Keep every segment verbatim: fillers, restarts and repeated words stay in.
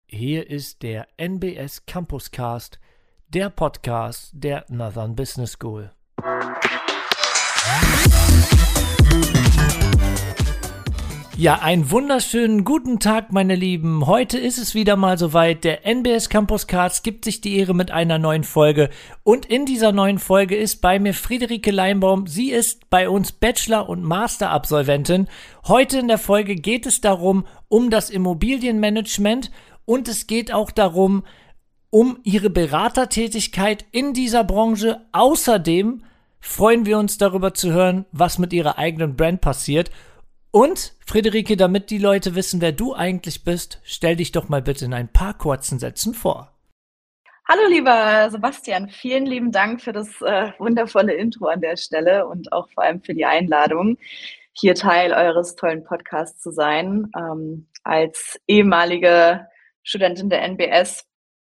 Hier ist der N B S Campus Cast, der Podcast der Northern Business School. Ja, einen wunderschönen guten Tag, meine Lieben. Heute ist es wieder mal soweit. Der N B S Campus Cast gibt sich die Ehre mit einer neuen Folge. Und in dieser neuen Folge ist bei mir Friederike Leinbaum. Sie ist bei uns Bachelor- und Master-Absolventin. Heute in der Folge geht es darum, um das Immobilienmanagement. Und es geht auch darum, um ihre Beratertätigkeit in dieser Branche. Außerdem freuen wir uns darüber zu hören, was mit ihrer eigenen Brand passiert. Und, Friederike, damit die Leute wissen, wer du eigentlich bist, stell dich doch mal bitte in ein paar kurzen Sätzen vor. Hallo lieber Sebastian, vielen lieben Dank für das äh, wundervolle Intro an der Stelle und auch vor allem für die Einladung, hier Teil eures tollen Podcasts zu sein. Ähm, als ehemalige Studentin der N B S.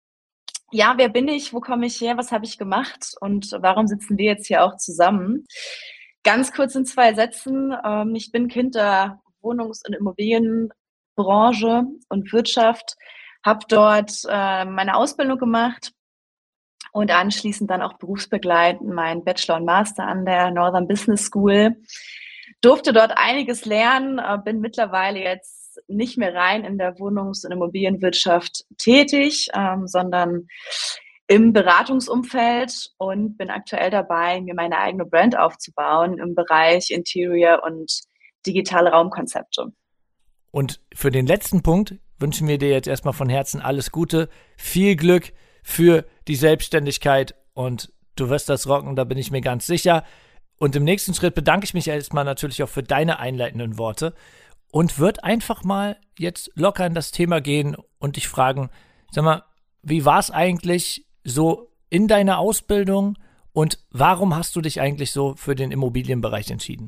Ja, wer bin ich? Wo komme ich her? Was habe ich gemacht? Und warum sitzen wir jetzt hier auch zusammen? Ganz kurz in zwei Sätzen. Ähm, ich bin Kind der Wohnungs- und Immobilienbranche und Wirtschaft, habe dort äh, meine Ausbildung gemacht und anschließend dann auch berufsbegleitend meinen Bachelor und Master an der Northern Business School. Durfte dort einiges lernen, äh, bin mittlerweile jetzt nicht mehr rein in der Wohnungs- und Immobilienwirtschaft tätig, ähm, sondern im Beratungsumfeld und bin aktuell dabei, mir meine eigene Brand aufzubauen im Bereich Interior und digitale Raumkonzepte. Und für den letzten Punkt wünschen wir dir jetzt erstmal von Herzen alles Gute, viel Glück für die Selbstständigkeit und du wirst das rocken, da bin ich mir ganz sicher. Und im nächsten Schritt bedanke ich mich erstmal natürlich auch für deine einleitenden Worte und würde einfach mal jetzt locker in das Thema gehen und dich fragen, sag mal, wie war es eigentlich so in deiner Ausbildung und warum hast du dich eigentlich so für den Immobilienbereich entschieden?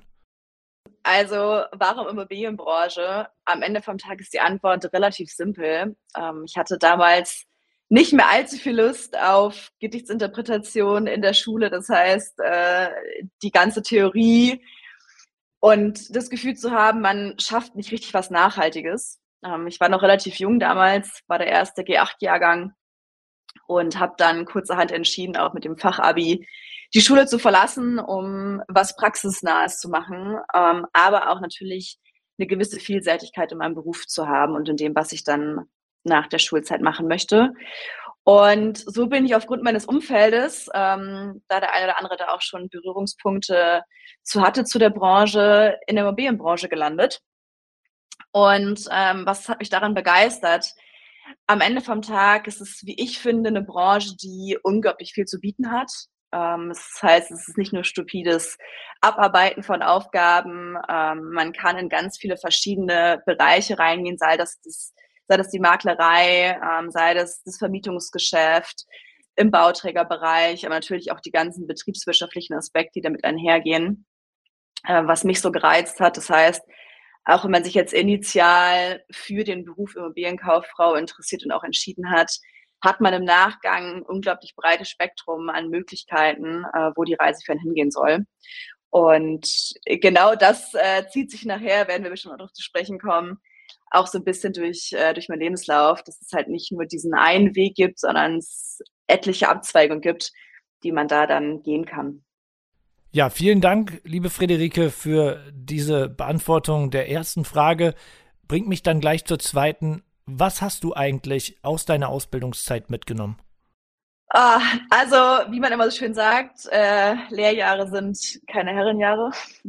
Also, warum Immobilienbranche? Am Ende vom Tag ist die Antwort relativ simpel. Ähm, ich hatte damals nicht mehr allzu viel Lust auf Gedichtsinterpretation in der Schule. Das heißt, äh, die ganze Theorie und das Gefühl zu haben, man schafft nicht richtig was Nachhaltiges. Ähm, ich war noch relativ jung damals, war der erste G acht Jahrgang und habe dann kurzerhand entschieden, auch mit dem Fachabi die Schule zu verlassen, um was Praxisnahes zu machen, ähm, aber auch natürlich eine gewisse Vielseitigkeit in meinem Beruf zu haben und in dem, was ich dann nach der Schulzeit machen möchte. Und so bin ich aufgrund meines Umfeldes, ähm, da der eine oder andere da auch schon Berührungspunkte zu hatte zu der Branche, in der Immobilienbranche gelandet. Und ähm, was hat mich daran begeistert? Am Ende vom Tag ist es, wie ich finde, eine Branche, die unglaublich viel zu bieten hat. Ähm, das heißt, es ist nicht nur stupides Abarbeiten von Aufgaben. Ähm, man kann in ganz viele verschiedene Bereiche reingehen, sei das, das sei das die Maklerei, ähm, sei das das Vermietungsgeschäft, im Bauträgerbereich, aber natürlich auch die ganzen betriebswirtschaftlichen Aspekte, die damit einhergehen, äh, was mich so gereizt hat. Das heißt, auch wenn man sich jetzt initial für den Beruf Immobilienkauffrau interessiert und auch entschieden hat, hat man im Nachgang ein unglaublich breites Spektrum an Möglichkeiten, äh, wo die Reise für einen hingehen soll. Und genau das äh, zieht sich nachher, werden wir bestimmt noch darauf zu sprechen kommen, auch so ein bisschen durch, äh, durch meinen Lebenslauf, dass es halt nicht nur diesen einen Weg gibt, sondern es etliche Abzweigungen gibt, die man da dann gehen kann. Ja, vielen Dank, liebe Friederike, für diese Beantwortung der ersten Frage. Bringt mich dann gleich zur zweiten. Was hast du eigentlich aus deiner Ausbildungszeit mitgenommen? Ah, also, wie man immer so schön sagt, äh, Lehrjahre sind keine Herrenjahre.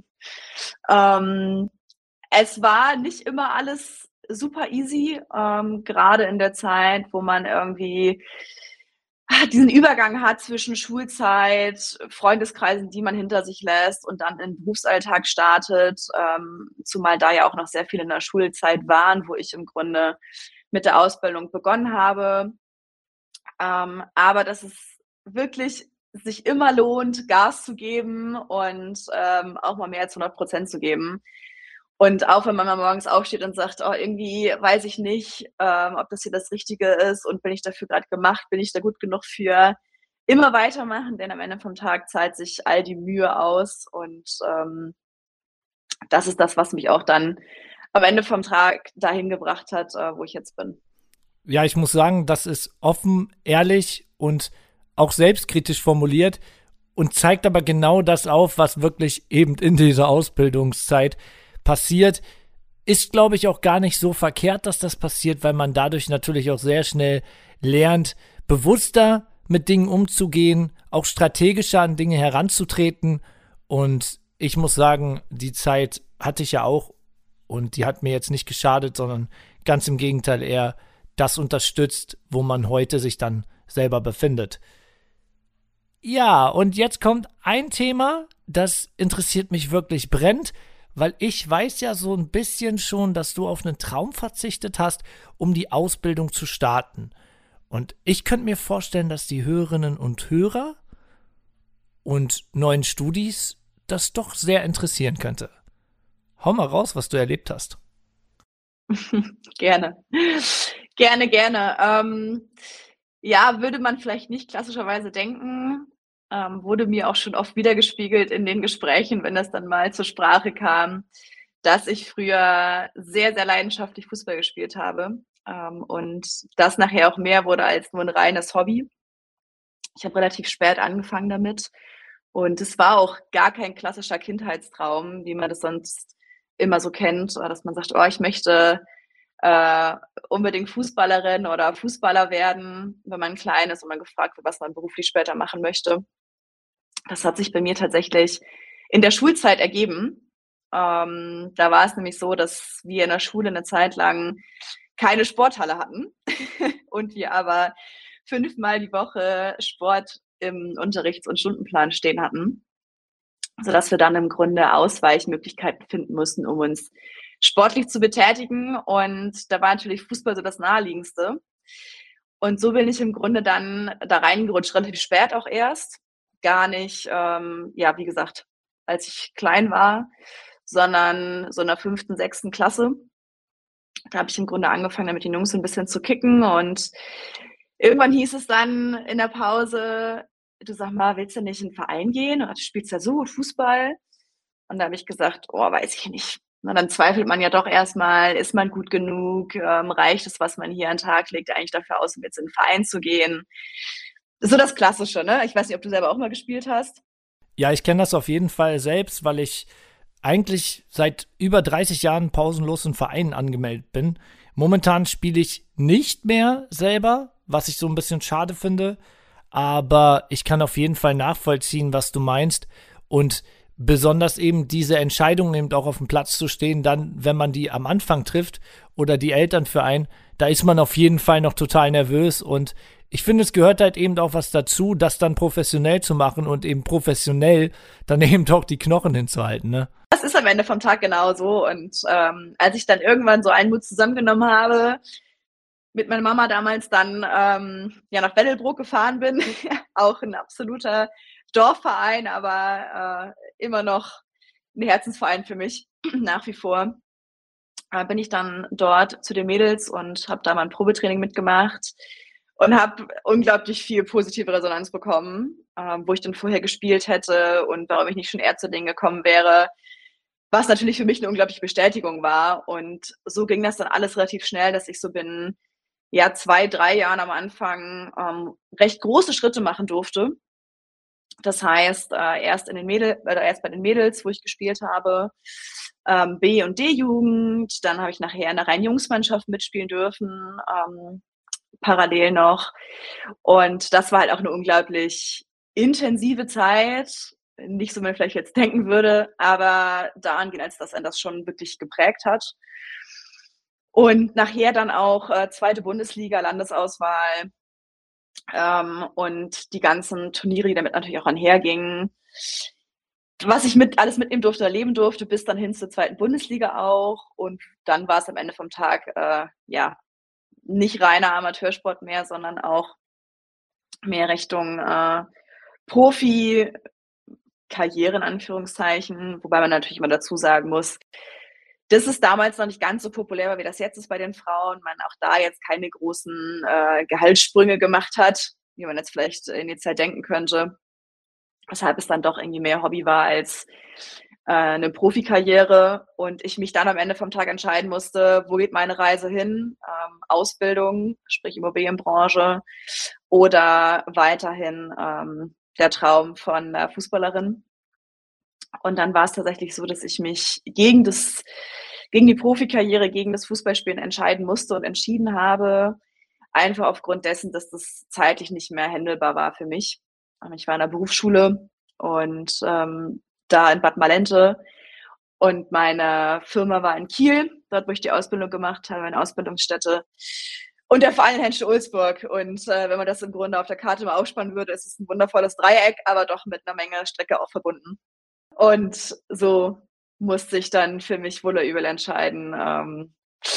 ähm, es war nicht immer alles super easy, ähm, gerade in der Zeit, wo man irgendwie diesen Übergang hat zwischen Schulzeit, Freundeskreisen, die man hinter sich lässt und dann in den Berufsalltag startet, ähm, zumal da ja auch noch sehr viele in der Schulzeit waren, wo ich im Grunde mit der Ausbildung begonnen habe. Ähm, aber dass es wirklich sich immer lohnt, Gas zu geben und ähm, auch mal mehr als hundert Prozent zu geben. Und auch wenn man mal morgens aufsteht und sagt, oh, irgendwie weiß ich nicht, ähm, ob das hier das Richtige ist und bin ich dafür gerade gemacht, bin ich da gut genug für, immer weitermachen, denn am Ende vom Tag zahlt sich all die Mühe aus und ähm, das ist das, was mich auch dann am Ende vom Tag dahin gebracht hat, äh, wo ich jetzt bin. ja, ich muss sagen, das ist offen, ehrlich und auch selbstkritisch formuliert und zeigt aber genau das auf, was wirklich eben in dieser Ausbildungszeit passiert. Ist, glaube ich, auch gar nicht so verkehrt, dass das passiert, weil man dadurch natürlich auch sehr schnell lernt, bewusster mit Dingen umzugehen, auch strategischer an Dinge heranzutreten. Und ich muss sagen, die Zeit hatte ich ja auch und die hat mir jetzt nicht geschadet, sondern ganz im Gegenteil eher das unterstützt, wo man heute sich dann selber befindet. Ja, und jetzt kommt ein Thema, das interessiert mich wirklich brennend, weil ich weiß ja so ein bisschen schon, dass du auf einen Traum verzichtet hast, um die Ausbildung zu starten. Und ich könnte mir vorstellen, dass die Hörerinnen und Hörer und neuen Studis das doch sehr interessieren könnte. Hau mal raus, was du erlebt hast. Gerne. Gerne, gerne. Ähm, ja, würde man vielleicht nicht klassischerweise denken, ähm, wurde mir auch schon oft wiedergespiegelt in den Gesprächen, wenn das dann mal zur Sprache kam, dass ich früher sehr, sehr leidenschaftlich Fußball gespielt habe, ähm, und das nachher auch mehr wurde als nur ein reines Hobby. Ich habe relativ spät angefangen damit und es war auch gar kein klassischer Kindheitstraum, wie man das sonst immer so kennt, dass man sagt: „Oh, ich möchte, äh, unbedingt Fußballerin oder Fußballer werden", wenn man klein ist und man gefragt wird, was man beruflich später machen möchte. Das hat sich bei mir tatsächlich in der Schulzeit ergeben. Ähm, da war es nämlich so, dass wir in der Schule eine Zeit lang keine Sporthalle hatten und wir aber fünfmal die Woche Sport im Unterrichts- und Stundenplan stehen hatten, sodass wir dann im Grunde Ausweichmöglichkeiten finden mussten, um uns sportlich zu betätigen. Und da war natürlich Fußball so das Naheliegendste. Und so bin ich im Grunde dann da reingerutscht, relativ spät auch erst. Gar nicht, ähm, ja, wie gesagt, als ich klein war, sondern so in der fünften, sechsten Klasse. Da habe ich im Grunde angefangen, mit den Jungs so ein bisschen zu kicken und irgendwann hieß es dann in der Pause: „Du, sag mal, willst du nicht in 'n Verein gehen? Du spielst ja so gut Fußball." Und da habe ich gesagt: „Oh, weiß ich nicht." Na, dann zweifelt man ja doch erst mal, ist man gut genug? Ähm, reicht es, was man hier an 'n Tag legt, eigentlich dafür aus, um jetzt in 'n Verein zu gehen? So das Klassische, ne? Ich weiß nicht, ob du selber auch mal gespielt hast? Ja, ich kenne das auf jeden Fall selbst, weil ich eigentlich seit über dreißig Jahren pausenlos in Vereinen angemeldet bin. Momentan spiele ich nicht mehr selber, was ich so ein bisschen schade finde, aber ich kann auf jeden Fall nachvollziehen, was du meinst und besonders eben diese Entscheidung eben auch auf dem Platz zu stehen, dann, wenn man die am Anfang trifft oder die Eltern für einen, da ist man auf jeden Fall noch total nervös und ich finde, es gehört halt eben auch was dazu, das dann professionell zu machen und eben professionell dann eben auch die Knochen hinzuhalten, ne? Das ist am Ende vom Tag genauso. Und ähm, als ich dann irgendwann so einen Mut zusammengenommen habe, mit meiner Mama damals dann ähm, ja nach Weddelbrook gefahren bin, auch ein absoluter Dorfverein, aber äh, immer noch ein Herzensverein für mich nach wie vor. Äh, bin ich dann dort zu den Mädels und habe da mal ein Probetraining mitgemacht und habe unglaublich viel positive Resonanz bekommen, äh, wo ich dann vorher gespielt hätte und warum ich nicht schon eher zu denen gekommen wäre, was natürlich für mich eine unglaubliche Bestätigung war. Und so ging das dann alles relativ schnell, dass ich so binnen, ja, zwei, drei Jahren am Anfang ähm, recht große Schritte machen durfte. Das heißt, äh, erst in den Mädel oder erst bei den Mädels, wo ich gespielt habe, ähm, B und D-Jugend, dann habe ich nachher in der reinen Jungsmannschaft mitspielen dürfen, ähm, parallel noch. Und das war halt auch eine unglaublich intensive Zeit. Nicht so, wie man vielleicht jetzt denken würde, aber dahingehend, als dass einen das schon wirklich geprägt hat. Und nachher dann auch äh, zweite Bundesliga, Landesauswahl, ähm, und die ganzen Turniere, die damit natürlich auch einhergingen. Was ich mit alles mitnehmen durfte, erleben durfte, bis dann hin zur zweiten Bundesliga auch. Und dann war es am Ende vom Tag, äh, ja, nicht reiner Amateursport mehr, sondern auch mehr Richtung äh, Profi-Karriere in Anführungszeichen, wobei man natürlich immer dazu sagen muss, dass es damals noch nicht ganz so populär war, wie das jetzt ist bei den Frauen. Man auch da jetzt keine großen äh, Gehaltssprünge gemacht hat, wie man jetzt vielleicht in die Zeit denken könnte. Weshalb es dann doch irgendwie mehr Hobby war als, äh, eine Profikarriere und ich mich dann am Ende vom Tag entscheiden musste, wo geht meine Reise hin? Ähm, Ausbildung, sprich Immobilienbranche oder weiterhin ähm, der Traum von der Fußballerin. Und dann war es tatsächlich so, dass ich mich gegen das, gegen die Profikarriere, gegen das Fußballspielen entscheiden musste und entschieden habe, einfach aufgrund dessen, dass das zeitlich nicht mehr händelbar war für mich. Ich war in der Berufsschule und ähm, da in Bad Malente und meine Firma war in Kiel, dort wo ich die Ausbildung gemacht habe, eine Ausbildungsstätte. Und der Verein in Henschel-Ulzburg. Und äh, wenn man das im Grunde auf der Karte mal aufspannen würde, ist es ein wundervolles Dreieck, aber doch mit einer Menge Strecke auch verbunden. Und so musste ich dann für mich wohl oder übel entscheiden, ähm,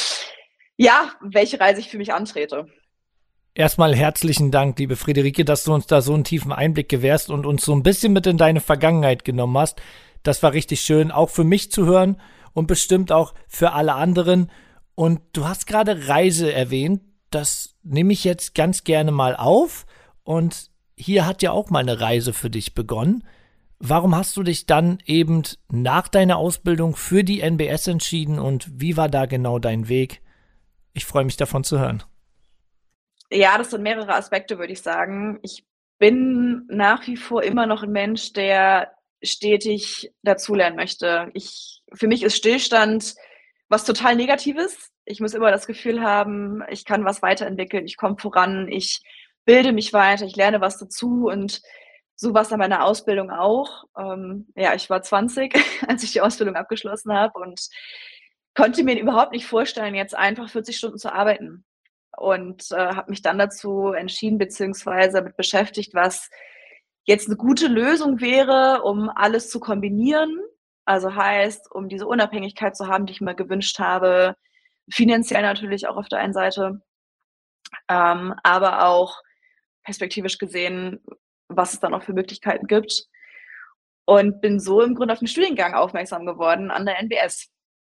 ja, welche Reise ich für mich antrete. Erstmal herzlichen Dank, liebe Friederike, dass du uns da so einen tiefen Einblick gewährst und uns so ein bisschen mit in deine Vergangenheit genommen hast. Das war richtig schön, auch für mich zu hören und bestimmt auch für alle anderen. Und du hast gerade Reise erwähnt. Das nehme ich jetzt ganz gerne mal auf. Und hier hat ja auch mal eine Reise für dich begonnen. Warum hast du dich dann eben nach deiner Ausbildung für die N B S entschieden und wie war da genau dein Weg? Ich freue mich davon zu hören. Ja, das sind mehrere Aspekte, würde ich sagen. Ich bin nach wie vor immer noch ein Mensch, der stetig dazulernen möchte. Ich, für mich ist Stillstand was total Negatives. Ich muss immer das Gefühl haben, ich kann was weiterentwickeln, ich komme voran, ich bilde mich weiter, ich lerne was dazu und so war es an meiner Ausbildung auch. Ähm, ja, ich war zwanzig, als ich die Ausbildung abgeschlossen habe und konnte mir überhaupt nicht vorstellen, jetzt einfach vierzig Stunden zu arbeiten. Und äh, habe mich dann dazu entschieden, beziehungsweise damit beschäftigt, was jetzt eine gute Lösung wäre, um alles zu kombinieren. Also heißt, um diese Unabhängigkeit zu haben, die ich mir gewünscht habe, finanziell natürlich auch auf der einen Seite, ähm, aber auch perspektivisch gesehen, was es dann auch für Möglichkeiten gibt. Und bin so im Grunde auf den Studiengang aufmerksam geworden an der N B S,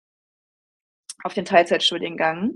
auf den Teilzeitstudiengang.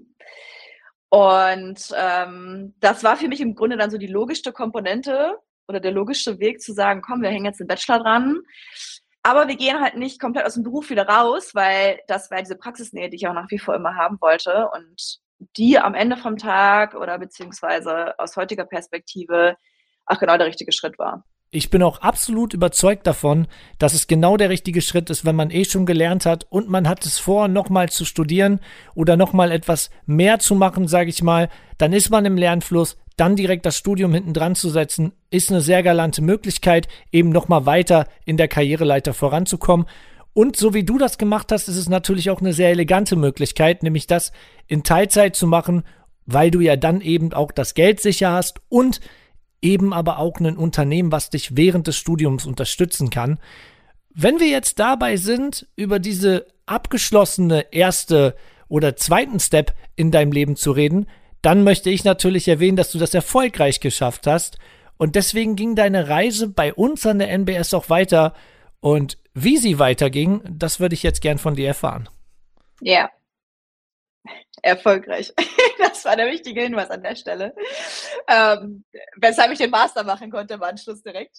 Und ähm, das war für mich im Grunde dann so die logischste Komponente oder der logische Weg zu sagen, komm, wir hängen jetzt den Bachelor dran, aber wir gehen halt nicht komplett aus dem Beruf wieder raus, weil das war diese Praxisnähe, die ich auch nach wie vor immer haben wollte und die am Ende vom Tag oder beziehungsweise aus heutiger Perspektive auch genau der richtige Schritt war. Ich bin auch absolut überzeugt davon, dass es genau der richtige Schritt ist, wenn man eh schon gelernt hat und man hat es vor, nochmal zu studieren oder nochmal etwas mehr zu machen, sage ich mal, dann ist man im Lernfluss, dann direkt das Studium hinten dran zu setzen, ist eine sehr galante Möglichkeit, eben nochmal weiter in der Karriereleiter voranzukommen. Und so wie du das gemacht hast, ist es natürlich auch eine sehr elegante Möglichkeit, nämlich das in Teilzeit zu machen, weil du ja dann eben auch das Geld sicher hast und eben aber auch ein Unternehmen, was dich während des Studiums unterstützen kann. Wenn wir jetzt dabei sind, über diese abgeschlossene erste oder zweiten Step in deinem Leben zu reden, dann möchte ich natürlich erwähnen, dass du das erfolgreich geschafft hast. Und deswegen ging deine Reise bei uns an der N B S auch weiter. Und wie sie weiterging, das würde ich jetzt gern von dir erfahren. Ja, erfolgreich. Das war der wichtige Hinweis an der Stelle. Ähm, weshalb ich den Master machen konnte im Anschluss direkt.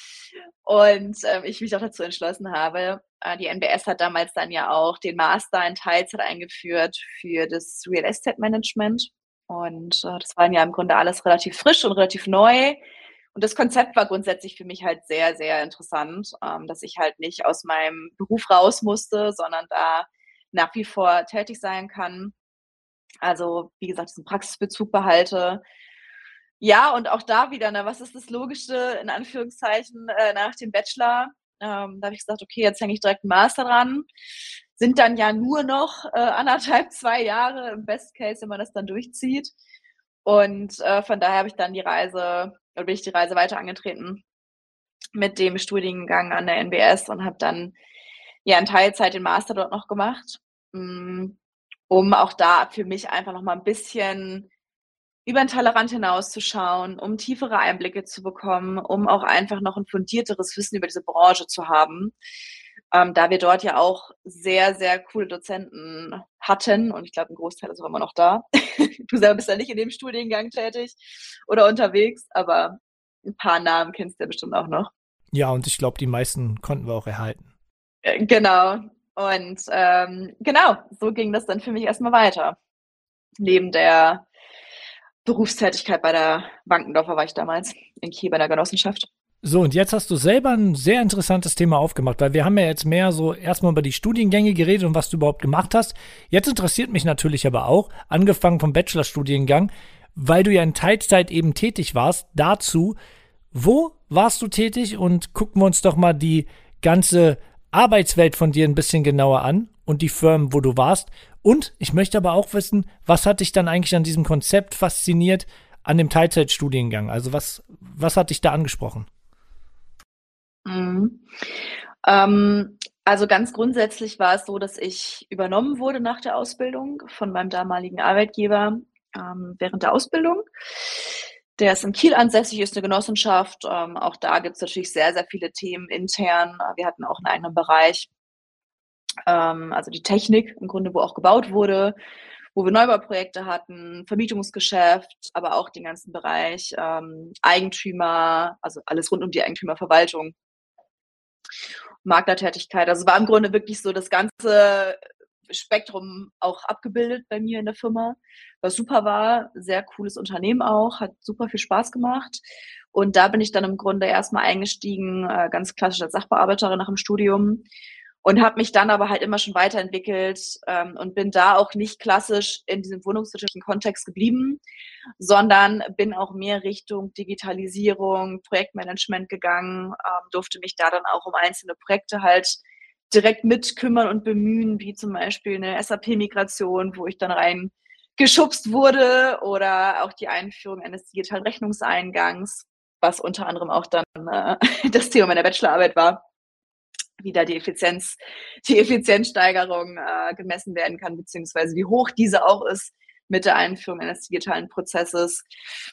Und ähm, ich mich auch dazu entschlossen habe. Äh, die N B S hat damals dann ja auch den Master in Teilzeit eingeführt für das Real Estate Management. Und äh, das waren ja im Grunde alles relativ frisch und relativ neu. Und das Konzept war grundsätzlich für mich halt sehr, sehr interessant, ähm, dass ich halt nicht aus meinem Beruf raus musste, sondern da nach wie vor tätig sein kann. Also, wie gesagt, diesen Praxisbezug behalte. Ja, und auch da wieder, ne, was ist das Logische in Anführungszeichen äh, nach dem Bachelor? Ähm, da habe ich gesagt, okay, jetzt hänge ich direkt einen Master dran. Sind dann ja nur noch äh, anderthalb, zwei Jahre im Best Case, wenn man das dann durchzieht. Und äh, von daher habe ich dann die Reise, oder bin ich die Reise weiter angetreten mit dem Studiengang an der N B S und habe dann ja in Teilzeit den Master dort noch gemacht, um auch da für mich einfach noch mal ein bisschen über den Tellerrand hinauszuschauen, um tiefere Einblicke zu bekommen, um auch einfach noch ein fundierteres Wissen über diese Branche zu haben, ähm, da wir dort ja auch sehr, sehr coole Dozenten hatten und ich glaube, ein Großteil ist auch immer noch da. Du selber bist ja nicht in dem Studiengang tätig oder unterwegs, aber ein paar Namen kennst du ja bestimmt auch noch. Ja, und ich glaube, die meisten konnten wir auch erhalten. Äh, genau. Und ähm, genau, so ging das dann für mich erstmal weiter. Neben der Berufstätigkeit bei der Wankendorfer war ich damals in Kiel bei der Genossenschaft. So, und jetzt hast du selber ein sehr interessantes Thema aufgemacht, weil wir haben ja jetzt mehr so erstmal über die Studiengänge geredet und was du überhaupt gemacht hast. Jetzt interessiert mich natürlich aber auch, angefangen vom Bachelorstudiengang, weil du ja in Teilzeit eben tätig warst, dazu, wo warst du tätig? Und gucken wir uns doch mal die ganze Arbeitswelt von dir ein bisschen genauer an und die Firmen, wo du warst. Und ich möchte aber auch wissen, was hat dich dann eigentlich an diesem Konzept fasziniert, an dem Teilzeitstudiengang? Also was, was hat dich da angesprochen? Mhm. Ähm, also ganz grundsätzlich war es so, dass ich übernommen wurde nach der Ausbildung von meinem damaligen Arbeitgeber ähm, während der Ausbildung. Der ist in Kiel ansässig, ist eine Genossenschaft. Ähm, auch da gibt es natürlich sehr, sehr viele Themen intern. Wir hatten auch einen eigenen Bereich, ähm, also die Technik im Grunde, wo auch gebaut wurde, wo wir Neubauprojekte hatten, Vermietungsgeschäft, aber auch den ganzen Bereich ähm, Eigentümer, also alles rund um die Eigentümerverwaltung, Maklertätigkeit. Also war im Grunde wirklich so das ganze Spektrum auch abgebildet bei mir in der Firma, was super war. Sehr cooles Unternehmen auch, hat super viel Spaß gemacht. Und da bin ich dann im Grunde erstmal eingestiegen, äh, ganz klassisch als Sachbearbeiterin nach dem Studium und habe mich dann aber halt immer schon weiterentwickelt ähm, und bin da auch nicht klassisch in diesem wohnungswirtschaftlichen Kontext geblieben, sondern bin auch mehr Richtung Digitalisierung, Projektmanagement gegangen, ähm, durfte mich da dann auch um einzelne Projekte halt direkt mitkümmern und bemühen, wie zum Beispiel eine S A P-Migration, wo ich dann rein geschubst wurde, oder auch die Einführung eines digitalen Rechnungseingangs, was unter anderem auch dann äh, das Thema meiner Bachelorarbeit war, wie da die Effizienz, die Effizienzsteigerung äh, gemessen werden kann, beziehungsweise wie hoch diese auch ist mit der Einführung eines digitalen Prozesses.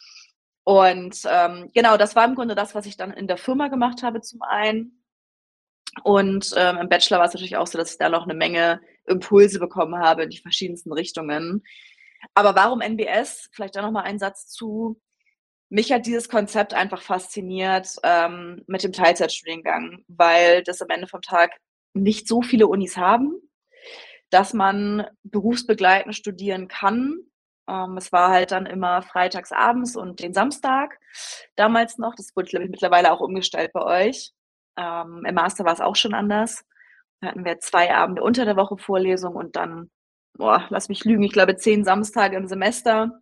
Und ähm, genau, das war im Grunde das, was ich dann in der Firma gemacht habe zum einen. Und ähm, im Bachelor war es natürlich auch so, dass ich da noch eine Menge Impulse bekommen habe in die verschiedensten Richtungen. Aber warum N B S? Vielleicht da noch mal ein Satz zu. Mich hat dieses Konzept einfach fasziniert ähm, mit dem Teilzeitstudiengang, weil das am Ende vom Tag nicht so viele Unis haben, dass man berufsbegleitend studieren kann. Ähm, es war halt dann immer freitags abends und den Samstag damals noch. Das wurde, glaube ich, mittlerweile auch umgestellt bei euch. Ähm, Im Master war es auch schon anders. Da hatten wir zwei Abende unter der Woche Vorlesung und dann, boah, lass mich lügen, ich glaube zehn Samstage im Semester.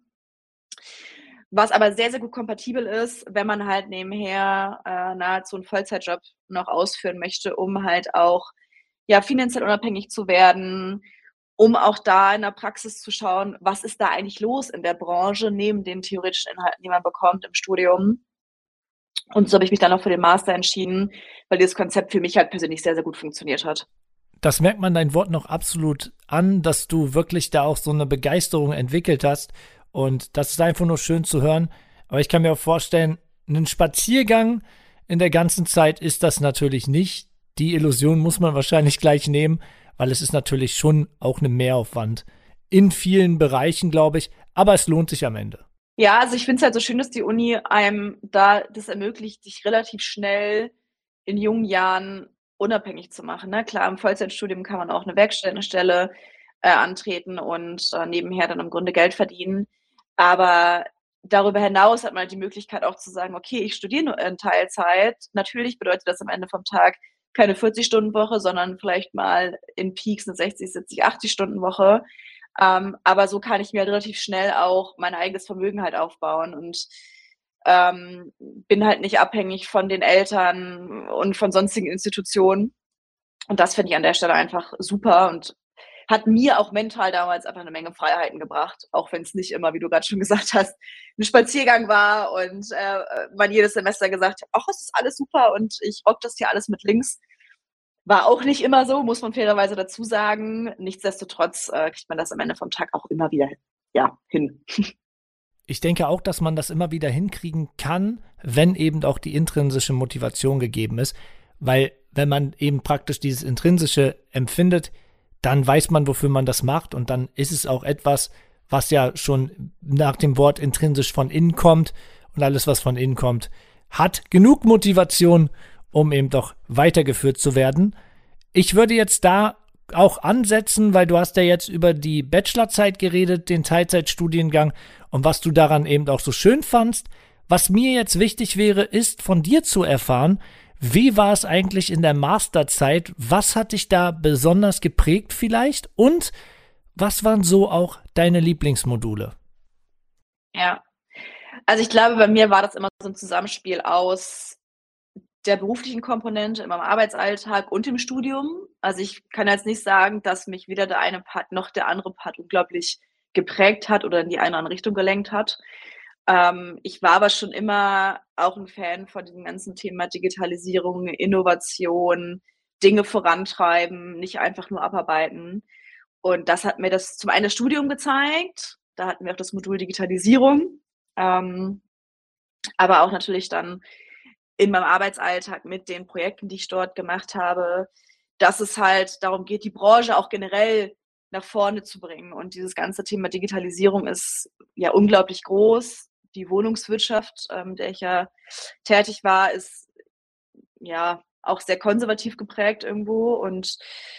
Was aber sehr, sehr gut kompatibel ist, wenn man halt nebenher äh, nahezu einen Vollzeitjob noch ausführen möchte, um halt auch ja, finanziell unabhängig zu werden, um auch da in der Praxis zu schauen, was ist da eigentlich los in der Branche, neben den theoretischen Inhalten, die man bekommt im Studium. Und so habe ich mich dann auch für den Master entschieden, weil dieses Konzept für mich halt persönlich sehr, sehr gut funktioniert hat. Das merkt man dein Wort noch absolut an, dass du wirklich da auch so eine Begeisterung entwickelt hast. Und das ist einfach nur schön zu hören. Aber ich kann mir auch vorstellen, einen Spaziergang in der ganzen Zeit ist das natürlich nicht. Die Illusion muss man wahrscheinlich gleich nehmen, weil es ist natürlich schon auch ein Mehraufwand. In vielen Bereichen, glaube ich. Aber es lohnt sich am Ende. Ja, also ich finde es halt so schön, dass die Uni einem da das ermöglicht, sich relativ schnell in jungen Jahren unabhängig zu machen. Ne? Klar, im Vollzeitstudium kann man auch eine Werkstättenstelle äh, antreten und äh, nebenher dann im Grunde Geld verdienen. Aber darüber hinaus hat man halt die Möglichkeit auch zu sagen, okay, ich studiere nur in Teilzeit. Natürlich bedeutet das am Ende vom Tag keine vierzig-Stunden-Woche, sondern vielleicht mal in Peaks eine sechzig, siebzig, achtzig-Stunden-Woche. Ähm, aber so kann ich mir halt relativ schnell auch mein eigenes Vermögen halt aufbauen und ähm, bin halt nicht abhängig von den Eltern und von sonstigen Institutionen. Und das finde ich an der Stelle einfach super und hat mir auch mental damals einfach eine Menge Freiheiten gebracht, auch wenn es nicht immer, wie du gerade schon gesagt hast, ein Spaziergang war und äh, man jedes Semester gesagt hat, ach, es ist alles super und ich rock das hier alles mit links. War auch nicht immer so, muss man fairerweise dazu sagen. Nichtsdestotrotz äh, kriegt man das am Ende vom Tag auch immer wieder ja, hin. Ich denke auch, dass man das immer wieder hinkriegen kann, wenn eben auch die intrinsische Motivation gegeben ist. Weil wenn man eben praktisch dieses Intrinsische empfindet, dann weiß man, wofür man das macht. Und dann ist es auch etwas, was ja schon nach dem Wort intrinsisch von innen kommt. Und alles, was von innen kommt, hat genug Motivation, um eben doch weitergeführt zu werden. Ich würde jetzt da auch ansetzen, weil du hast ja jetzt über die Bachelorzeit geredet, den Teilzeitstudiengang und was du daran eben auch so schön fandst. Was mir jetzt wichtig wäre, ist von dir zu erfahren, wie war es eigentlich in der Masterzeit? Was hat dich da besonders geprägt vielleicht? Und was waren so auch deine Lieblingsmodule? Ja, also ich glaube, bei mir war das immer so ein Zusammenspiel aus der beruflichen Komponente in meinem Arbeitsalltag und im Studium. Also ich kann jetzt nicht sagen, dass mich weder der eine Part noch der andere Part unglaublich geprägt hat oder in die eine oder andere Richtung gelenkt hat. Ähm, ich war aber schon immer auch ein Fan von diesem ganzen Thema Digitalisierung, Innovation, Dinge vorantreiben, nicht einfach nur abarbeiten. Und das hat mir das zum einen das Studium gezeigt. Da hatten wir auch das Modul Digitalisierung, ähm, aber auch natürlich dann in meinem Arbeitsalltag mit den Projekten, die ich dort gemacht habe, dass es halt darum geht, die Branche auch generell nach vorne zu bringen. Und dieses ganze Thema Digitalisierung ist ja unglaublich groß. Die Wohnungswirtschaft, ähm, in der ich ja tätig war, ist ja auch sehr konservativ geprägt irgendwo. Und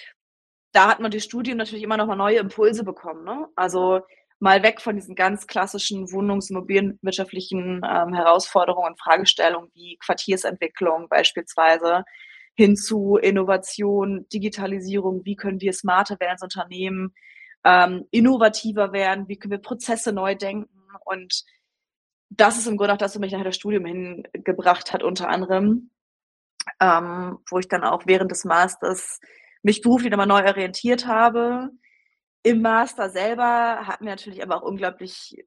da hat man durch Studium natürlich immer noch mal neue Impulse bekommen. Ne? Also mal weg von diesen ganz klassischen wohnungs- und immobilienwirtschaftlichen ähm, Herausforderungen und Fragestellungen wie Quartiersentwicklung beispielsweise, hin zu Innovation, Digitalisierung, wie können wir smarter werden als Unternehmen, ähm, innovativer werden, wie können wir Prozesse neu denken. Und das ist im Grunde auch das, was mich nachher das Studium hingebracht hat, unter anderem, ähm, wo ich dann auch während des Masters mich beruflich nochmal neu orientiert habe. Im Master selber hatten wir natürlich aber auch unglaublich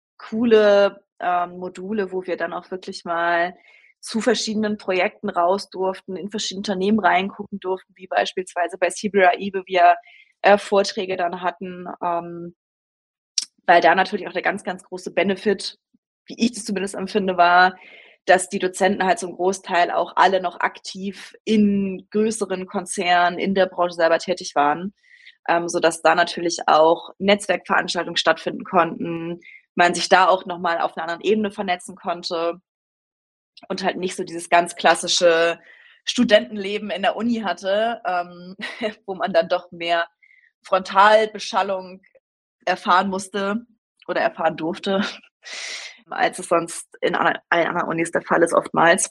coole ähm, Module, wo wir dann auch wirklich mal zu verschiedenen Projekten raus durften, in verschiedene Unternehmen reingucken durften, wie beispielsweise bei C B R I, wo wir äh, Vorträge dann hatten, ähm, weil da natürlich auch der ganz, ganz große Benefit, wie ich das zumindest empfinde, war, dass die Dozenten halt zum Großteil auch alle noch aktiv in größeren Konzernen in der Branche selber tätig waren, ähm, sodass da natürlich auch Netzwerkveranstaltungen stattfinden konnten, man sich da auch nochmal auf einer anderen Ebene vernetzen konnte und halt nicht so dieses ganz klassische Studentenleben in der Uni hatte, ähm, wo man dann doch mehr Frontalbeschallung erfahren musste oder erfahren durfte, als es sonst in allen anderen Unis der Fall ist oftmals.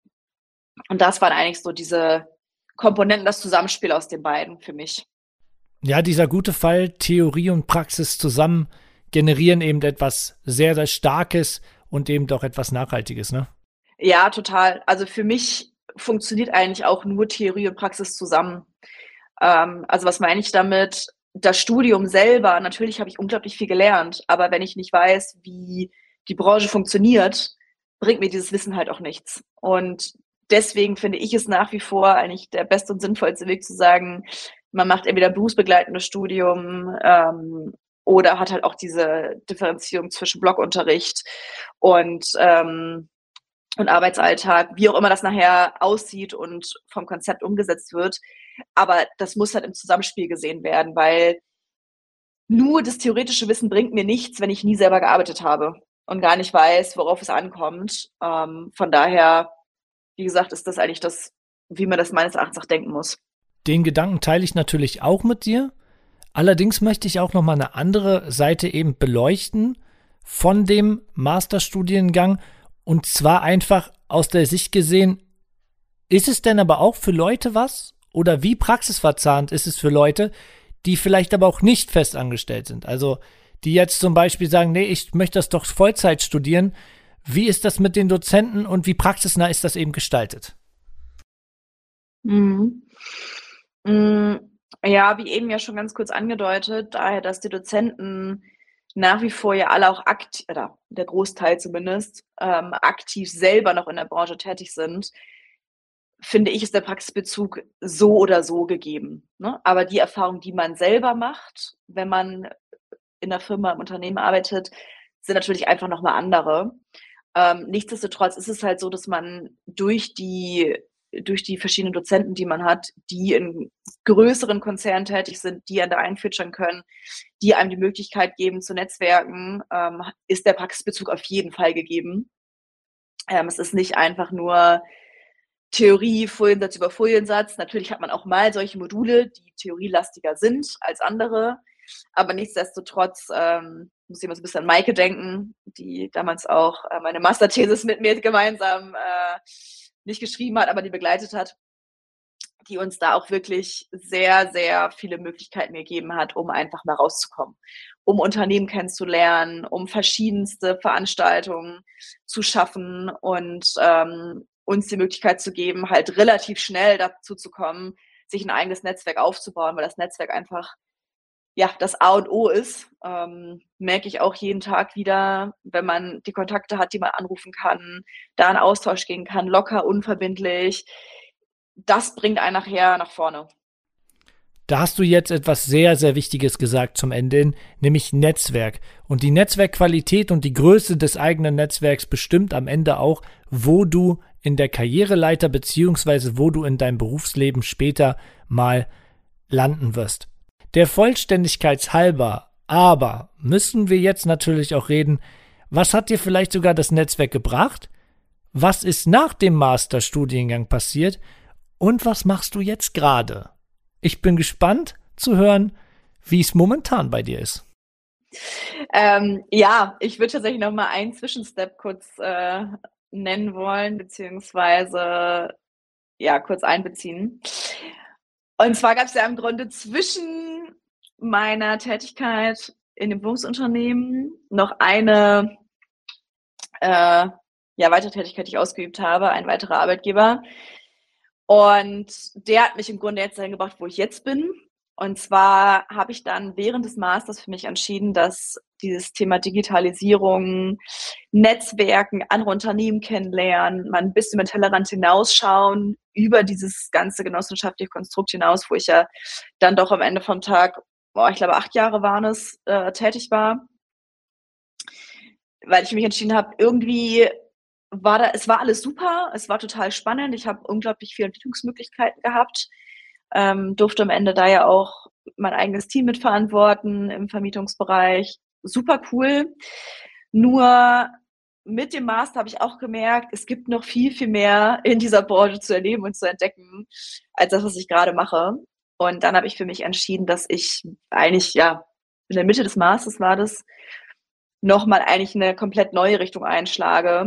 Und das waren eigentlich so diese Komponenten, das Zusammenspiel aus den beiden für mich. Ja, dieser gute Fall, Theorie und Praxis zusammen generieren eben etwas sehr, sehr Starkes und eben doch etwas Nachhaltiges, ne? Ja, total. Also für mich funktioniert eigentlich auch nur Theorie und Praxis zusammen. Ähm, also was meine ich damit? Das Studium selber, natürlich habe ich unglaublich viel gelernt, aber wenn ich nicht weiß, wie die Branche funktioniert, bringt mir dieses Wissen halt auch nichts. Und deswegen finde ich es nach wie vor eigentlich der beste und sinnvollste Weg zu sagen, man macht entweder berufsbegleitendes Studium ähm, oder hat halt auch diese Differenzierung zwischen Blockunterricht und ähm, und Arbeitsalltag, wie auch immer das nachher aussieht und vom Konzept umgesetzt wird. Aber das muss halt im Zusammenspiel gesehen werden, weil nur das theoretische Wissen bringt mir nichts, wenn ich nie selber gearbeitet habe und gar nicht weiß, worauf es ankommt. Ähm, von daher, wie gesagt, ist das eigentlich das, wie man das meines Erachtens auch denken muss. Den Gedanken teile ich natürlich auch mit dir. Allerdings möchte ich auch noch mal eine andere Seite eben beleuchten von dem Masterstudiengang. Und zwar einfach aus der Sicht gesehen, ist es denn aber auch für Leute was? Oder wie praxisverzahnt ist es für Leute, die vielleicht aber auch nicht festangestellt sind? Also die jetzt zum Beispiel sagen, nee, ich möchte das doch Vollzeit studieren. Wie ist das mit den Dozenten und wie praxisnah ist das eben gestaltet? Mhm. Mhm. Ja, wie eben ja schon ganz kurz angedeutet, daher, dass die Dozenten nach wie vor ja alle auch aktiv, oder der Großteil zumindest, ähm, aktiv selber noch in der Branche tätig sind, finde ich, ist der Praxisbezug so oder so gegeben. Ne? Aber die Erfahrung, die man selber macht, wenn man in der Firma, im Unternehmen arbeitet, sind natürlich einfach nochmal andere. Ähm, nichtsdestotrotz ist es halt so, dass man durch die durch die verschiedenen Dozenten, die man hat, die in größeren Konzernen tätig sind, die einen da einfüttern können, die einem die Möglichkeit geben zu netzwerken, ähm, ist der Praxisbezug auf jeden Fall gegeben. Ähm, es ist nicht einfach nur Theorie, Foliensatz über Foliensatz. Natürlich hat man auch mal solche Module, die theorielastiger sind als andere, aber nichtsdestotrotz ähm, muss ich immer so ein bisschen an Maike denken, die damals auch äh, meine Masterthesis mit mir gemeinsam äh, nicht geschrieben hat, aber die begleitet hat, die uns da auch wirklich sehr, sehr viele Möglichkeiten gegeben hat, um einfach mal rauszukommen, um Unternehmen kennenzulernen, um verschiedenste Veranstaltungen zu schaffen und ähm, uns die Möglichkeit zu geben, halt relativ schnell dazu zu kommen, sich ein eigenes Netzwerk aufzubauen, weil das Netzwerk einfach ja das A und O ist. Ähm, merke ich auch jeden Tag wieder, wenn man die Kontakte hat, die man anrufen kann, da in Austausch gehen kann, locker, unverbindlich. Das bringt einen nachher nach vorne. Da hast du jetzt etwas sehr, sehr Wichtiges gesagt zum Ende hin, nämlich Netzwerk. Und die Netzwerkqualität und die Größe des eigenen Netzwerks bestimmt am Ende auch, wo du in der Karriereleiter beziehungsweise wo du in deinem Berufsleben später mal landen wirst. Der Vollständigkeit halber, aber müssen wir jetzt natürlich auch reden, was hat dir vielleicht sogar das Netzwerk gebracht? Was ist nach dem Masterstudiengang passiert? Und was machst du jetzt gerade? Ich bin gespannt zu hören, wie es momentan bei dir ist. Ähm, ja, ich würde tatsächlich noch mal einen Zwischenstep kurz äh, nennen wollen, beziehungsweise ja, kurz einbeziehen. Und zwar gab es ja im Grunde zwischen meiner Tätigkeit in dem Berufsunternehmen noch eine äh, ja, weitere Tätigkeit, die ich ausgeübt habe, ein weiterer Arbeitgeber. Und der hat mich im Grunde jetzt dahin gebracht, wo ich jetzt bin. Und zwar habe ich dann während des Masters für mich entschieden, dass dieses Thema Digitalisierung, Netzwerken, andere Unternehmen kennenlernen, mal ein bisschen mit Tellerrand hinausschauen, über dieses ganze genossenschaftliche Konstrukt hinaus, wo ich ja dann doch am Ende vom Tag, boah, ich glaube acht Jahre waren es, äh, tätig war. Weil ich mich entschieden habe, irgendwie war da, es war alles super, es war total spannend, ich habe unglaublich viele Entwicklungsmöglichkeiten gehabt, ähm, durfte am Ende da ja auch mein eigenes Team mitverantworten im Vermietungsbereich. Super cool. Nur mit dem Master habe ich auch gemerkt, es gibt noch viel, viel mehr in dieser Branche zu erleben und zu entdecken, als das, was ich gerade mache. Und dann habe ich für mich entschieden, dass ich eigentlich, ja, in der Mitte des Masters war das, nochmal eigentlich eine komplett neue Richtung einschlage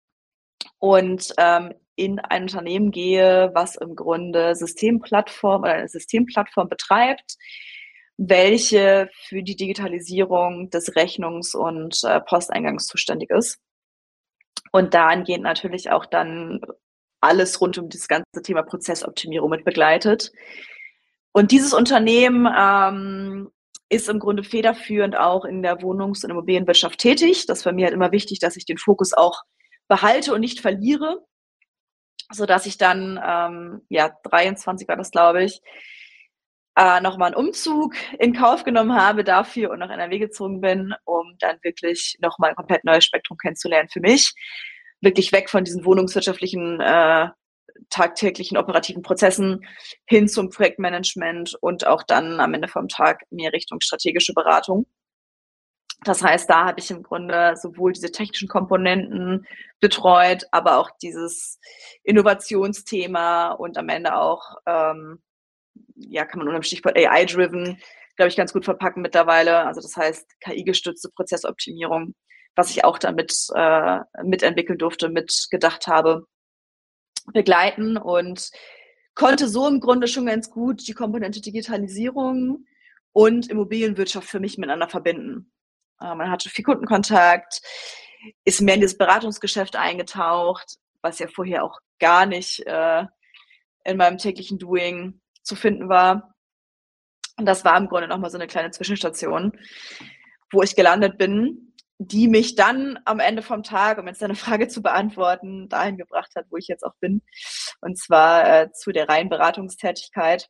und ähm, in ein Unternehmen gehe, was im Grunde Systemplattform oder eine Systemplattform betreibt, welche für die Digitalisierung des Rechnungs- und äh, Posteingangs zuständig ist. Und dahingehend natürlich auch dann alles rund um das ganze Thema Prozessoptimierung mit begleitet. Und dieses Unternehmen ähm, ist im Grunde federführend auch in der Wohnungs- und Immobilienwirtschaft tätig. Das war mir halt immer wichtig, dass ich den Fokus auch behalte und nicht verliere, sodass ich dann, ähm, ja, dreiundzwanzig war das, glaube ich, äh, nochmal einen Umzug in Kauf genommen habe dafür und nach N R W gezogen bin, um dann wirklich nochmal ein komplett neues Spektrum kennenzulernen für mich. Wirklich weg von diesen wohnungswirtschaftlichen äh, tagtäglichen operativen Prozessen hin zum Projektmanagement und auch dann am Ende vom Tag mehr Richtung strategische Beratung. Das heißt, da habe ich im Grunde sowohl diese technischen Komponenten betreut, aber auch dieses Innovationsthema und am Ende auch, ähm, ja, kann man unter dem Stichwort A I-driven, glaube ich, ganz gut verpacken mittlerweile. Also das heißt, K I-gestützte Prozessoptimierung, was ich auch damit äh, mitentwickeln durfte, mitgedacht habe, begleiten und konnte so im Grunde schon ganz gut die Komponente Digitalisierung und Immobilienwirtschaft für mich miteinander verbinden. Äh, man hatte viel Kundenkontakt, ist mehr in das Beratungsgeschäft eingetaucht, was ja vorher auch gar nicht äh, in meinem täglichen Doing zu finden war. Und das war im Grunde nochmal so eine kleine Zwischenstation, wo ich gelandet bin, die mich dann am Ende vom Tag, um jetzt deine Frage zu beantworten, dahin gebracht hat, wo ich jetzt auch bin. Und zwar äh, zu der reinen Beratungstätigkeit.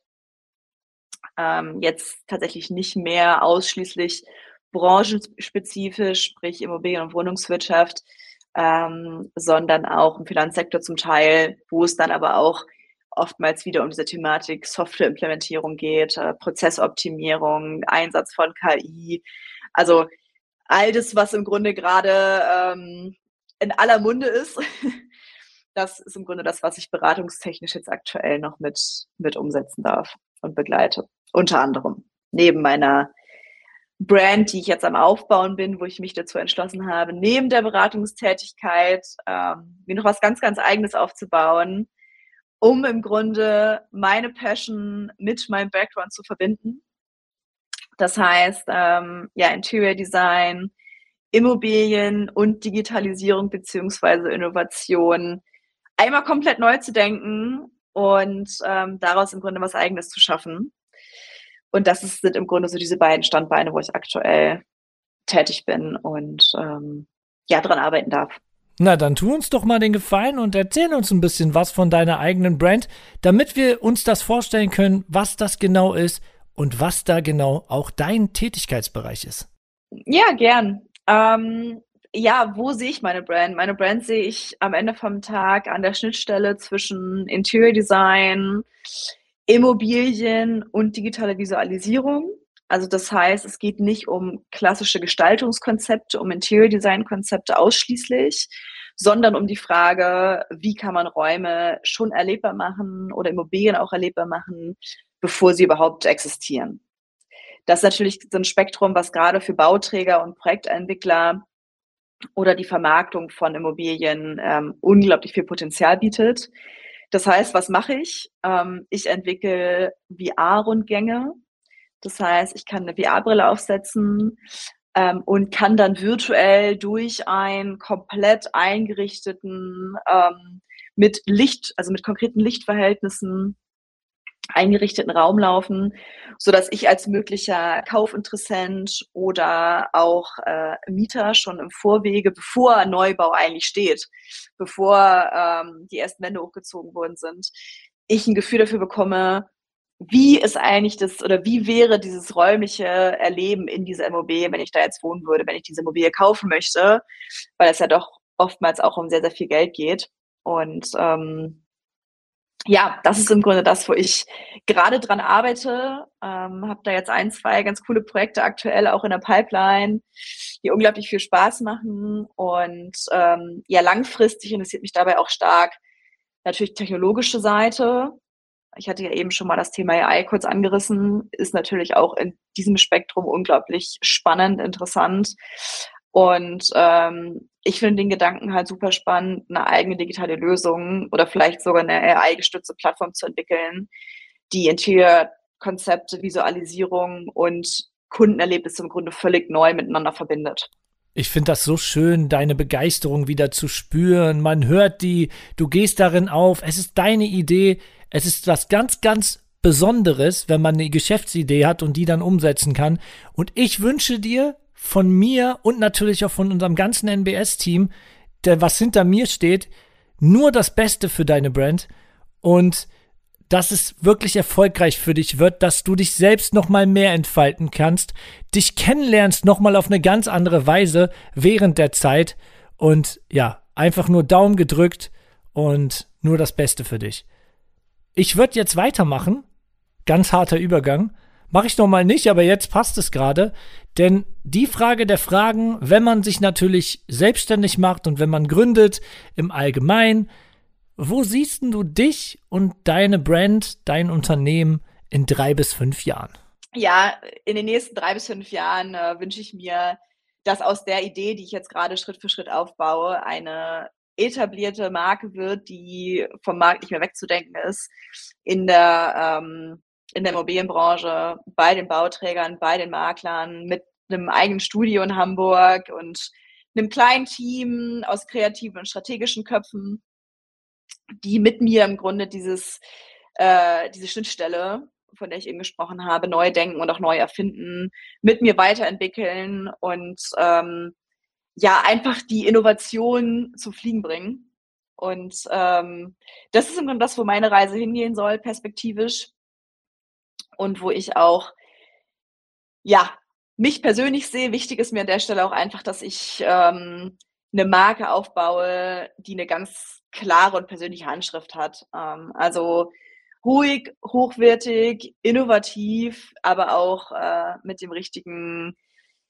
Ähm, jetzt tatsächlich nicht mehr ausschließlich branchenspezifisch, sprich Immobilien- und Wohnungswirtschaft, ähm, sondern auch im Finanzsektor zum Teil, wo es dann aber auch oftmals wieder um diese Thematik Softwareimplementierung geht, äh, Prozessoptimierung, Einsatz von K I. Also all das, was im Grunde gerade ähm, in aller Munde ist, das ist im Grunde das, was ich beratungstechnisch jetzt aktuell noch mit, mit umsetzen darf und begleite. Unter anderem. Neben meiner Brand, die ich jetzt am Aufbauen bin, wo ich mich dazu entschlossen habe, neben der Beratungstätigkeit ähm, mir noch was ganz, ganz Eigenes aufzubauen, um im Grunde meine Passion mit meinem Background zu verbinden. Das heißt, ähm, ja, Interior Design, Immobilien und Digitalisierung beziehungsweise Innovation einmal komplett neu zu denken und ähm, daraus im Grunde was Eigenes zu schaffen. Und das ist, sind im Grunde so diese beiden Standbeine, wo ich aktuell tätig bin und ähm, ja, dran arbeiten darf. Na, dann tu uns doch mal den Gefallen und erzähl uns ein bisschen was von deiner eigenen Brand, damit wir uns das vorstellen können, was das genau ist und was da genau auch dein Tätigkeitsbereich ist. Ja, gern. Ähm, ja, wo sehe ich meine Brand? Meine Brand sehe ich am Ende vom Tag an der Schnittstelle zwischen Interior Design, Immobilien und digitale Visualisierung. Also das heißt, es geht nicht um klassische Gestaltungskonzepte, um Interior Design Konzepte ausschließlich, sondern um die Frage, wie kann man Räume schon erlebbar machen oder Immobilien auch erlebbar machen, bevor sie überhaupt existieren. Das ist natürlich so ein Spektrum, was gerade für Bauträger und Projektentwickler oder die Vermarktung von Immobilien ähm, unglaublich viel Potenzial bietet. Das heißt, was mache ich? Ähm, ich entwickle V R-Rundgänge. Das heißt, ich kann eine V R-Brille aufsetzen ähm, und kann dann virtuell durch einen komplett eingerichteten, ähm, mit Licht, also mit konkreten Lichtverhältnissen eingerichteten Raum laufen, so dass ich als möglicher Kaufinteressent oder auch äh, Mieter schon im Vorwege, bevor Neubau eigentlich steht, bevor ähm, die ersten Wände hochgezogen worden sind, ich ein Gefühl dafür bekomme, wie ist eigentlich das oder wie wäre dieses räumliche Erleben in dieser Immobilie, wenn ich da jetzt wohnen würde, wenn ich diese Immobilie kaufen möchte, weil es ja doch oftmals auch um sehr, sehr viel Geld geht. Und ähm, ja, das ist im Grunde das, wo ich gerade dran arbeite. Ähm, habe da jetzt ein, zwei ganz coole Projekte aktuell auch in der Pipeline, die unglaublich viel Spaß machen. Und ähm, ja, langfristig interessiert mich dabei auch stark natürlich technologische Seite. Ich hatte ja eben schon mal das Thema A I kurz angerissen, ist natürlich auch in diesem Spektrum unglaublich spannend, interessant. Und ähm, ich finde den Gedanken halt super spannend, eine eigene digitale Lösung oder vielleicht sogar eine A I-gestützte Plattform zu entwickeln, die Interior-Konzepte, Visualisierung und Kundenerlebnisse im Grunde völlig neu miteinander verbindet. Ich finde das so schön, deine Begeisterung wieder zu spüren. Man hört die, du gehst darin auf. Es ist deine Idee. Es ist was ganz, ganz Besonderes, wenn man eine Geschäftsidee hat und die dann umsetzen kann. Und ich wünsche dir von mir und natürlich auch von unserem ganzen N B S-Team, der was hinter mir steht, nur das Beste für deine Brand und dass es wirklich erfolgreich für dich wird, dass du dich selbst noch mal mehr entfalten kannst, dich kennenlernst noch mal auf eine ganz andere Weise während der Zeit und ja, einfach nur Daumen gedrückt und nur das Beste für dich. Ich würde jetzt weitermachen, ganz harter Übergang, mache ich noch mal nicht, aber jetzt passt es gerade, denn die Frage der Fragen, wenn man sich natürlich selbstständig macht und wenn man gründet im Allgemeinen, wo siehst du dich und deine Brand, dein Unternehmen in drei bis fünf Jahren? Ja, in den nächsten drei bis fünf Jahren äh, wünsche ich mir, dass aus der Idee, die ich jetzt gerade Schritt für Schritt aufbaue, eine etablierte Marke wird, die vom Markt nicht mehr wegzudenken ist, in der, ähm, in der Immobilienbranche, bei den Bauträgern, bei den Maklern, mit einem eigenen Studio in Hamburg und einem kleinen Team aus kreativen und strategischen Köpfen, die mit mir im Grunde dieses, äh, diese Schnittstelle, von der ich eben gesprochen habe, neu denken und auch neu erfinden, mit mir weiterentwickeln und ähm, ja, einfach die Innovation zum Fliegen bringen. Und ähm, das ist im Grunde das, wo meine Reise hingehen soll, perspektivisch. Und wo ich auch, ja, mich persönlich sehe. Wichtig ist mir an der Stelle auch einfach, dass ich ähm, eine Marke aufbaue, die eine ganz klare und persönliche Handschrift hat. Ähm, also ruhig, hochwertig, innovativ, aber auch äh, mit dem richtigen,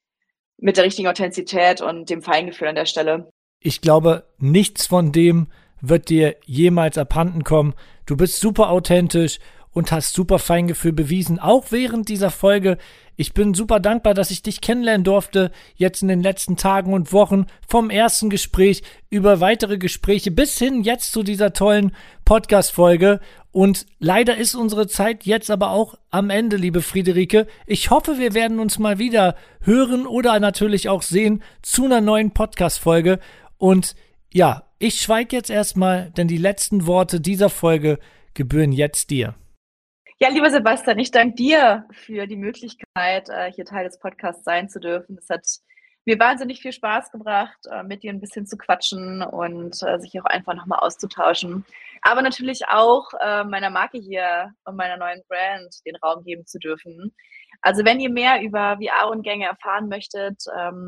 mit der richtigen Authentizität und dem Feingefühl an der Stelle. Ich glaube, nichts von dem wird dir jemals abhanden kommen. Du bist super authentisch und hast super Feingefühl bewiesen, auch während dieser Folge. Ich bin super dankbar, dass ich dich kennenlernen durfte, jetzt in den letzten Tagen und Wochen, vom ersten Gespräch über weitere Gespräche bis hin jetzt zu dieser tollen Podcast-Folge. Und leider ist unsere Zeit jetzt aber auch am Ende, liebe Friederike. Ich hoffe, wir werden uns mal wieder hören oder natürlich auch sehen zu einer neuen Podcast-Folge. Und ja, ich schweige jetzt erstmal, denn die letzten Worte dieser Folge gebühren jetzt dir. Ja, lieber Sebastian, ich danke dir für die Möglichkeit, hier Teil des Podcasts sein zu dürfen. Es hat mir wahnsinnig viel Spaß gebracht, mit dir ein bisschen zu quatschen und sich auch einfach nochmal auszutauschen. Aber natürlich auch meiner Marke hier und meiner neuen Brand den Raum geben zu dürfen. Also wenn ihr mehr über V R-Rundgänge erfahren möchtet,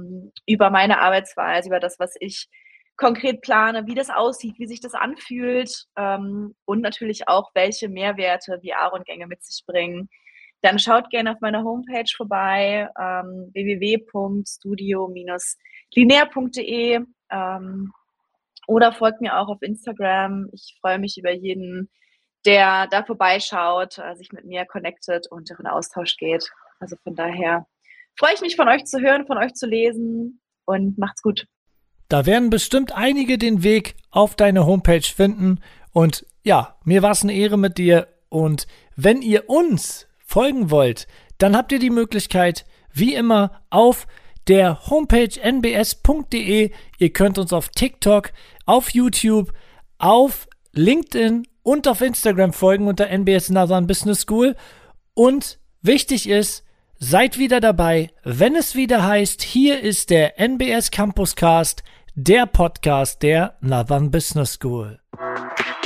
über meine Arbeitsweise, über das, was ich konkret plane, wie das aussieht, wie sich das anfühlt ähm, und natürlich auch, welche Mehrwerte V R-Rundgänge mit sich bringen, dann schaut gerne auf meiner Homepage vorbei, ähm, w w w punkt studio Bindestrich linear punkt d e ähm, oder folgt mir auch auf Instagram. Ich freue mich über jeden, der da vorbeischaut, äh, sich mit mir connectet und in Austausch geht. Also von daher freue ich mich, von euch zu hören, von euch zu lesen und macht's gut. Da werden bestimmt einige den Weg auf deine Homepage finden. Und ja, mir war es eine Ehre mit dir. Und wenn ihr uns folgen wollt, dann habt ihr die Möglichkeit, wie immer, auf der Homepage n b s punkt d e. Ihr könnt uns auf TikTok, auf YouTube, auf LinkedIn und auf Instagram folgen unter N B S Northern Business School. Und wichtig ist, seid wieder dabei, wenn es wieder heißt, hier ist der N B S Campus Cast, der Podcast der Northern Business School.